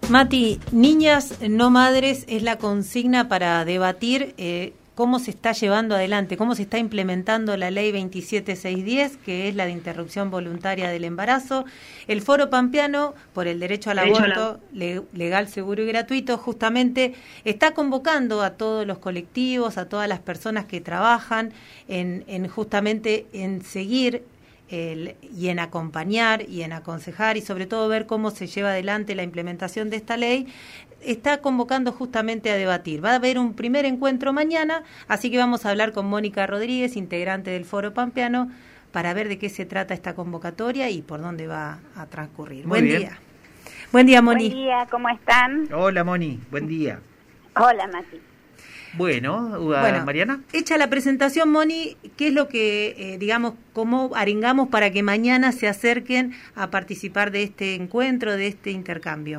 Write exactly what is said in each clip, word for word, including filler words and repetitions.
Mati, niñas no madres es la consigna para debatir eh, cómo se está llevando adelante, cómo se está implementando la ley veintisiete seiscientos diez, que es la de interrupción voluntaria del embarazo. El Foro Pampeano, por el derecho al derecho aborto la... le, legal, seguro y gratuito, justamente está convocando a todos los colectivos, a todas las personas que trabajan en, en justamente en seguir El, y en acompañar y en aconsejar y sobre todo ver cómo se lleva adelante la implementación de esta ley. Está convocando justamente a debatir. Va a haber un primer encuentro mañana, así que vamos a hablar con Mónica Rodríguez, integrante del Foro Pampeano, para ver de qué se trata esta convocatoria y por dónde va a transcurrir. Muy buen bien. día. Buen día, Moni. Buen día, ¿cómo están? Hola, Moni, buen día. Hola, Mati. Bueno, uh, bueno, Mariana. Hecha la presentación, Moni, ¿qué es lo que, eh, digamos, cómo arengamos para que mañana se acerquen a participar de este encuentro, de este intercambio?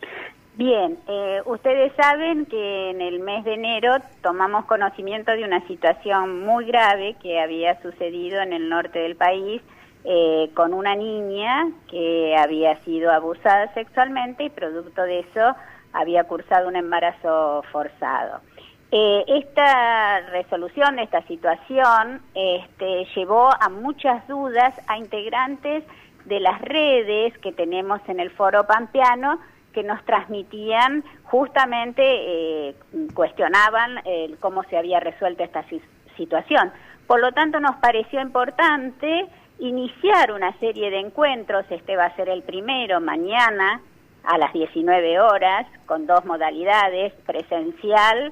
Bien, eh, ustedes saben que en el mes de enero tomamos conocimiento de una situación muy grave que había sucedido en el norte del país eh, con una niña que había sido abusada sexualmente y producto de eso había cursado un embarazo forzado. Eh, esta resolución de esta situación este, llevó a muchas dudas a integrantes de las redes que tenemos en el Foro Pampeano que nos transmitían justamente, eh, cuestionaban eh, cómo se había resuelto esta situación. Por lo tanto, nos pareció importante iniciar una serie de encuentros. Este va a ser el primero mañana a las diecinueve horas con dos modalidades, presencial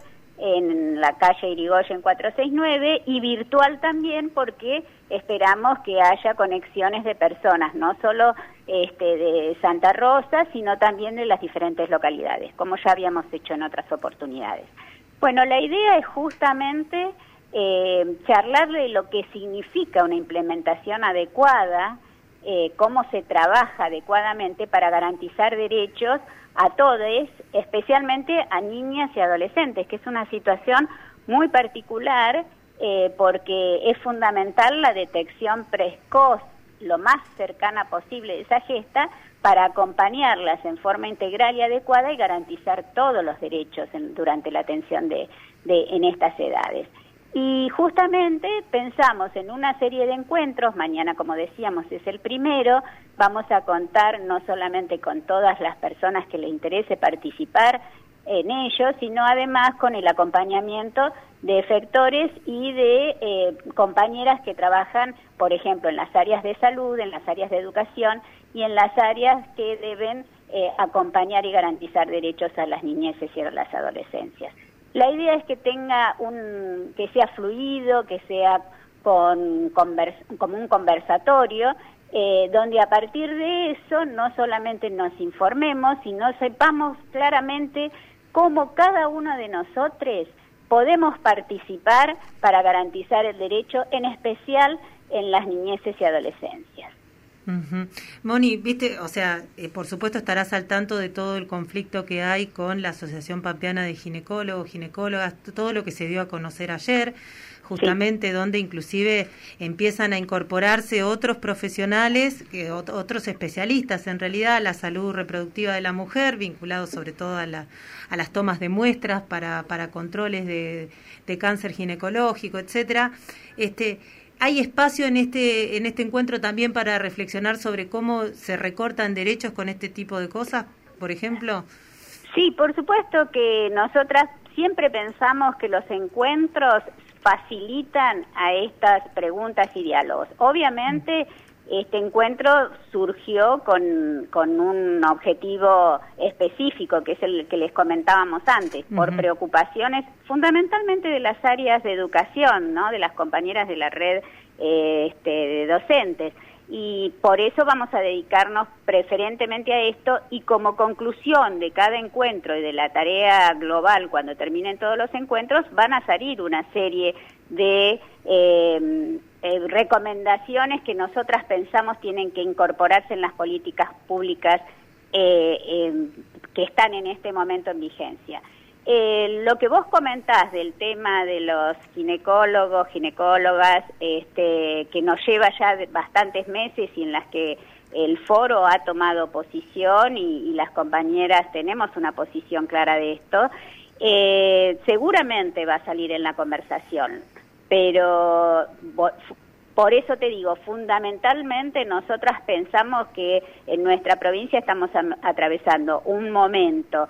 en la calle Irigoyen cuatrocientos sesenta y nueve y virtual también, porque esperamos que haya conexiones de personas, no solo este, de Santa Rosa, sino también de las diferentes localidades, como ya habíamos hecho en otras oportunidades. Bueno, la idea es justamente eh, charlar de lo que significa una implementación adecuada, eh, cómo se trabaja adecuadamente para garantizar derechos a todos, especialmente a niñas y adolescentes, que es una situación muy particular eh, porque es fundamental la detección precoz, lo más cercana posible de esa gesta, para acompañarlas en forma integral y adecuada y garantizar todos los derechos en, durante la atención de, de en estas edades. Y justamente pensamos en una serie de encuentros, mañana como decíamos es el primero, vamos a contar no solamente con todas las personas que les interese participar en ellos, sino además con el acompañamiento de efectores y de eh, compañeras que trabajan, por ejemplo, en las áreas de salud, en las áreas de educación y en las áreas que deben eh, acompañar y garantizar derechos a las niñeces y a las adolescencias. La idea es que tenga un, que sea fluido, que sea con, convers, como un conversatorio, eh, donde a partir de eso no solamente nos informemos, sino sepamos claramente cómo cada uno de nosotros podemos participar para garantizar el derecho, en especial en las niñeces y adolescencias. Uh-huh. Moni, viste, o sea, eh, por supuesto estarás al tanto de todo el conflicto que hay con la Asociación Pampeana de Ginecólogos, Ginecólogas, todo lo que se dio a conocer ayer, justamente sí. Donde inclusive empiezan a incorporarse otros profesionales, que, ot- otros especialistas en realidad, a la salud reproductiva de la mujer, vinculados sobre todo a, la, a las tomas de muestras para, para controles de, de cáncer ginecológico, etcétera. Este, ¿Hay espacio en este en este encuentro también para reflexionar sobre cómo se recortan derechos con este tipo de cosas, por ejemplo? Sí, por supuesto que nosotras siempre pensamos que los encuentros facilitan a estas preguntas y diálogos. Obviamente, este encuentro surgió con, con un objetivo específico, que es el que les comentábamos antes, por uh-huh. preocupaciones fundamentalmente de las áreas de educación, ¿no? De las compañeras de la red eh, este, de docentes. Y por eso vamos a dedicarnos preferentemente a esto, y como conclusión de cada encuentro y de la tarea global, cuando terminen todos los encuentros, van a salir una serie de eh, eh, recomendaciones que nosotras pensamos tienen que incorporarse en las políticas públicas eh, eh, que están en este momento en vigencia. Eh, lo que vos comentás del tema de los ginecólogos, ginecólogas, este, que nos lleva ya bastantes meses y en las que el foro ha tomado posición y, y las compañeras tenemos una posición clara de esto, eh, seguramente va a salir en la conversación, pero por eso te digo, fundamentalmente nosotras pensamos que en nuestra provincia estamos atravesando un momento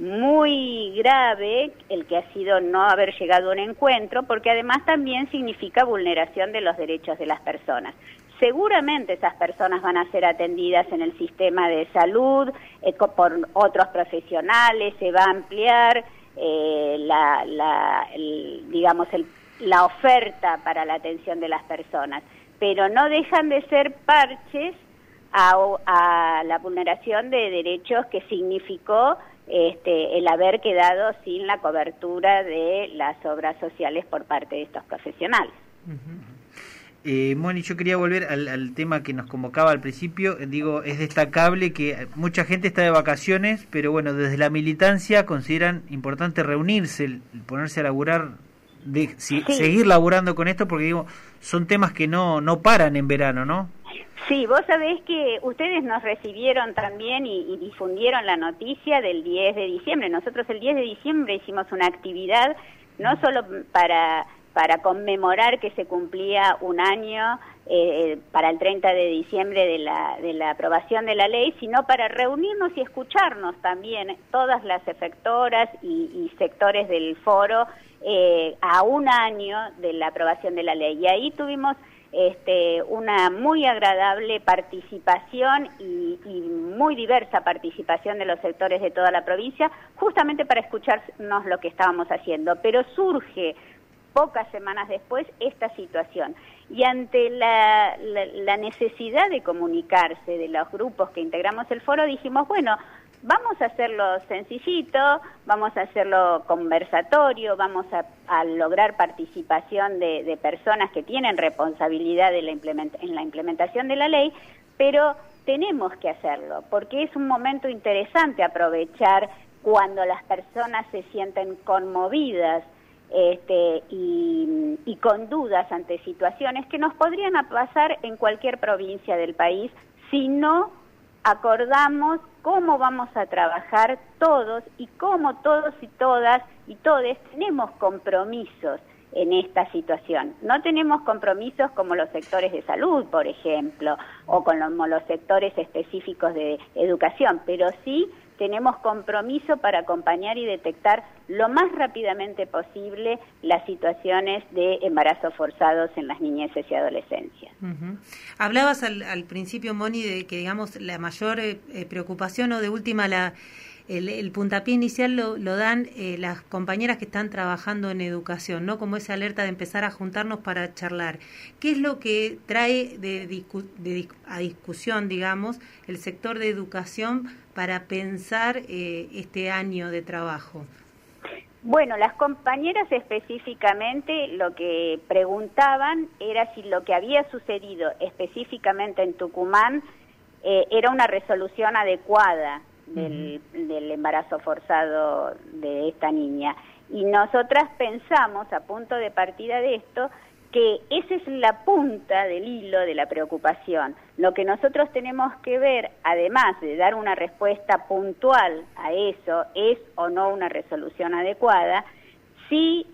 muy grave, el que ha sido no haber llegado a un encuentro, porque además también significa vulneración de los derechos de las personas. Seguramente esas personas van a ser atendidas en el sistema de salud eh, por otros profesionales, se va a ampliar eh, la, la, el, digamos, el, la oferta para la atención de las personas, pero no dejan de ser parches a, a la vulneración de derechos que significó Este, el haber quedado sin la cobertura de las obras sociales por parte de estos profesionales. Uh-huh. eh, Moni, yo quería volver al, al tema que nos convocaba al principio. Digo, es destacable que mucha gente está de vacaciones, pero bueno, desde la militancia consideran importante reunirse, ponerse a laburar, de, si, sí. seguir laburando con esto, porque digo, son temas que no, no paran en verano, ¿no? Sí, vos sabés que ustedes nos recibieron también y, y difundieron la noticia del diez de diciembre. Nosotros el diez de diciembre hicimos una actividad no solo para, para conmemorar que se cumplía un año eh, para el treinta de diciembre de la, de la aprobación de la ley, sino para reunirnos y escucharnos también todas las efectoras y, y sectores del foro eh, a un año de la aprobación de la ley. Y ahí tuvimos Este, una muy agradable participación y, y muy diversa participación de los sectores de toda la provincia, justamente para escucharnos lo que estábamos haciendo. Pero surge pocas semanas después esta situación. Y ante la, la, la necesidad de comunicarse de los grupos que integramos el foro, dijimos, bueno, vamos a hacerlo sencillito, vamos a hacerlo conversatorio, vamos a, a lograr participación de, de personas que tienen responsabilidad de la implementa, en la implementación de la ley, pero tenemos que hacerlo, porque es un momento interesante aprovechar cuando las personas se sienten conmovidas este, y, y con dudas ante situaciones que nos podrían pasar en cualquier provincia del país si no acordamos cómo vamos a trabajar todos y cómo todos y todas y todes tenemos compromisos en esta situación. No tenemos compromisos como los sectores de salud, por ejemplo, o con los, los sectores específicos de educación, pero sí tenemos compromiso para acompañar y detectar lo más rápidamente posible las situaciones de embarazos forzados en las niñeces y adolescencias. Uh-huh. Hablabas al, al principio, Moni, de que digamos la mayor eh, preocupación o de última la el, el puntapié inicial lo, lo dan eh, las compañeras que están trabajando en educación, ¿no? Como esa alerta de empezar a juntarnos para charlar. ¿Qué es lo que trae de, discu- de a discusión, digamos, el sector de educación para pensar eh, este año de trabajo? Bueno, las compañeras específicamente lo que preguntaban era si lo que había sucedido específicamente en Tucumán eh, era una resolución adecuada del, uh-huh. del embarazo forzado de esta niña. Y nosotras pensamos, a punto de partida de esto, que esa es la punta del hilo de la preocupación. Lo que nosotros tenemos que ver, además de dar una respuesta puntual a eso, es o no una resolución adecuada, sí,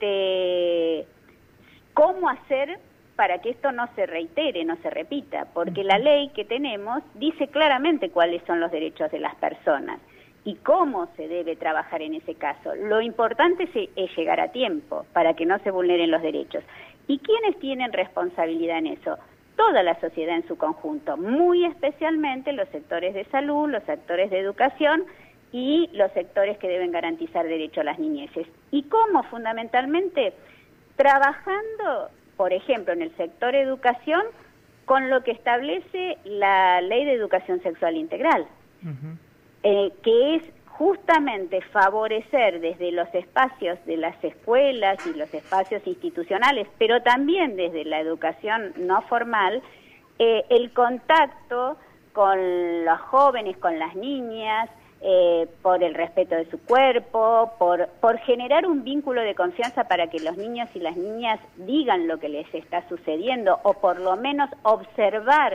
este, cómo hacer para que esto no se reitere, no se repita, porque la ley que tenemos dice claramente cuáles son los derechos de las personas y cómo se debe trabajar en ese caso. Lo importante es llegar a tiempo para que no se vulneren los derechos. ¿Y quiénes tienen responsabilidad en eso? Toda la sociedad en su conjunto, muy especialmente los sectores de salud, los sectores de educación y los sectores que deben garantizar derecho a las niñeces. ¿Y cómo? Fundamentalmente, trabajando, por ejemplo, en el sector educación, con lo que establece la Ley de Educación Sexual Integral, uh-huh. eh, que es justamente favorecer desde los espacios de las escuelas y los espacios institucionales, pero también desde la educación no formal, eh, el contacto con los jóvenes, con las niñas, eh, por el respeto de su cuerpo, por, por generar un vínculo de confianza para que los niños y las niñas digan lo que les está sucediendo, o por lo menos observar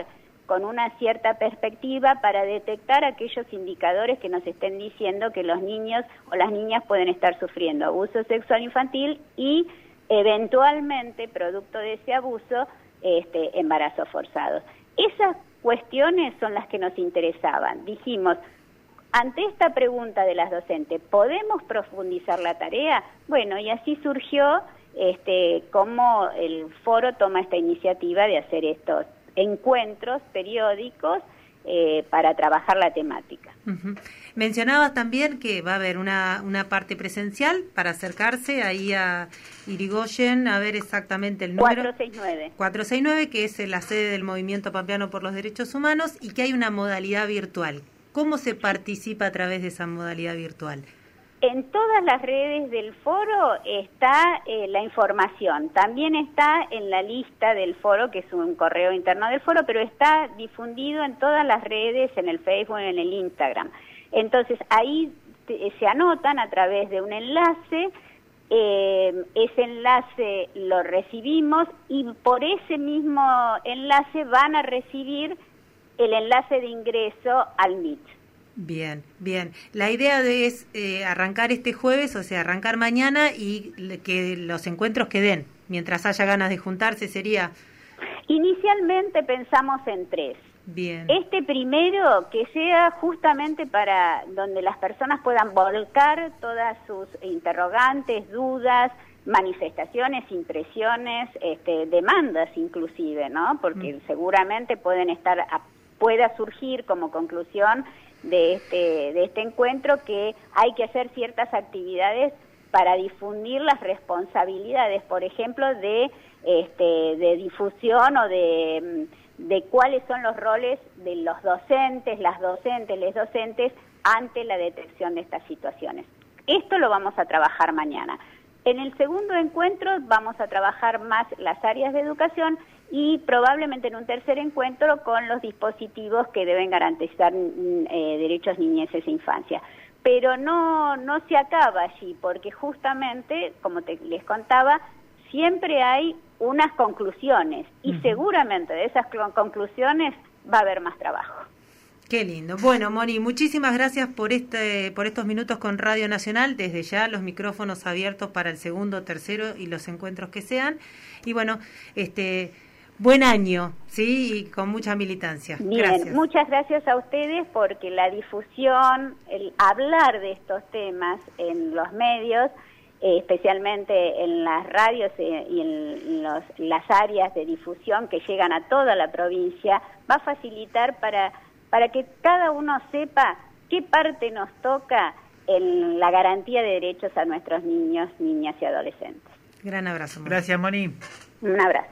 con una cierta perspectiva para detectar aquellos indicadores que nos estén diciendo que los niños o las niñas pueden estar sufriendo abuso sexual infantil y eventualmente, producto de ese abuso, este, embarazos forzados. Esas cuestiones son las que nos interesaban. Dijimos, ante esta pregunta de las docentes, ¿podemos profundizar la tarea? Bueno, y así surgió este, cómo el foro toma esta iniciativa de hacer estos encuentros periódicos eh, para trabajar la temática. Uh-huh. Mencionabas también que va a haber una, una parte presencial para acercarse ahí a Irigoyen a ver exactamente el número. cuatrocientos sesenta y nueve. cuatrocientos sesenta y nueve, que es la sede del Movimiento Pampeano por los Derechos Humanos, y que hay una modalidad virtual. ¿Cómo se participa a través de esa modalidad virtual? En todas las redes del foro está eh, la información. También está en la lista del foro, que es un correo interno del foro, pero está difundido en todas las redes, en el Facebook, en el Instagram. Entonces, ahí te, se anotan a través de un enlace, eh, ese enlace lo recibimos y por ese mismo enlace van a recibir el enlace de ingreso al Meet. Bien, bien. La idea de es eh, arrancar este jueves, o sea, arrancar mañana y le, que los encuentros queden. Mientras haya ganas de juntarse, sería... Inicialmente pensamos en tres. Bien. Este primero, que sea justamente para donde las personas puedan volcar todas sus interrogantes, dudas, manifestaciones, impresiones, este, demandas inclusive, ¿no? Porque mm. seguramente pueden estar, a, pueda surgir como conclusión de este, de este encuentro que hay que hacer ciertas actividades para difundir las responsabilidades, por ejemplo, de, este, de difusión o de, de cuáles son los roles de los docentes, las docentes, les docentes ante la detección de estas situaciones. Esto lo vamos a trabajar mañana. En el segundo encuentro vamos a trabajar más las áreas de educación y probablemente en un tercer encuentro con los dispositivos que deben garantizar eh, derechos, niñeces e infancia. Pero no, no se acaba allí, porque justamente, como te, les contaba, siempre hay unas conclusiones y uh-huh. seguramente de esas conclusiones va a haber más trabajo. Qué lindo. Bueno, Moni, muchísimas gracias por este, por estos minutos con Radio Nacional. Desde ya los micrófonos abiertos para el segundo, tercero y los encuentros que sean. Y bueno, este, buen año, sí, y con mucha militancia. Bien, gracias. Muchas gracias a ustedes porque la difusión, el hablar de estos temas en los medios, eh, especialmente en las radios eh, y en los, las áreas de difusión que llegan a toda la provincia, va a facilitar para para que cada uno sepa qué parte nos toca en la garantía de derechos a nuestros niños, niñas y adolescentes. Gran abrazo, Moni. Gracias, Moni. Un abrazo.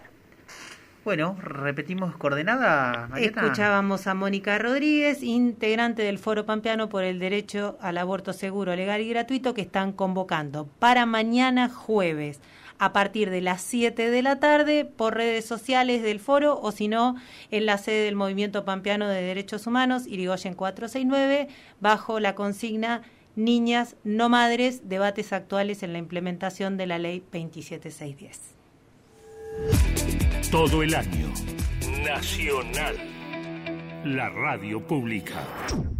Bueno, repetimos coordenada, Marieta. Escuchábamos a Mónica Rodríguez, integrante del Foro Pampeano por el Derecho al Aborto Seguro, Legal y Gratuito, que están convocando para mañana jueves, a partir de las siete de la tarde, por redes sociales del foro, o si no, en la sede del Movimiento Pampeano de Derechos Humanos, Irigoyen cuatrocientos sesenta y nueve, bajo la consigna Niñas, no madres, debates actuales en la implementación de la Ley veintisiete mil seiscientos diez. Todo el año, Nacional, la radio pública.